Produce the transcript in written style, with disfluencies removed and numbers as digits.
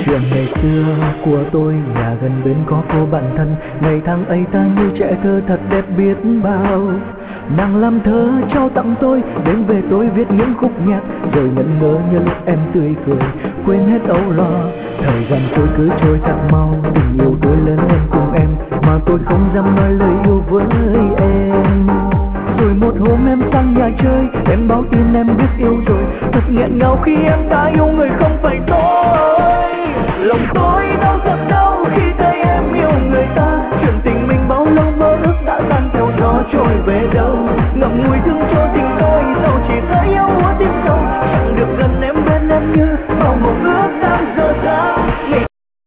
Chuyện ngày xưa của tôi, nhà gần bên có cô bạn thân. Ngày tháng ấy ta như trẻ thơ thật đẹp biết bao. Nàng làm thơ trao tặng tôi, đêm về tôi viết những khúc nhạc, rồi ngẩn ngơ như lúc em tươi cười, quên hết âu lo. Thời gian trôi cứ trôi thật mau, tình yêu tôi lớn lên cùng em, mà tôi không dám nói lời yêu với em. Rồi một hôm em sang nhà chơi, em báo tin em biết yêu rồi, thật nghẹn ngào khi em đã yêu người không phải tôi. Lòng tôi đau thật đau khi thấy em yêu người ta, chuyện tình mình bao lâu mơ ước đã tan theo gió trôi về đâu. Ngậm ngùi thương cho tình tôi, sao chỉ thấy yêu úa tim sâu, chẳng được gần em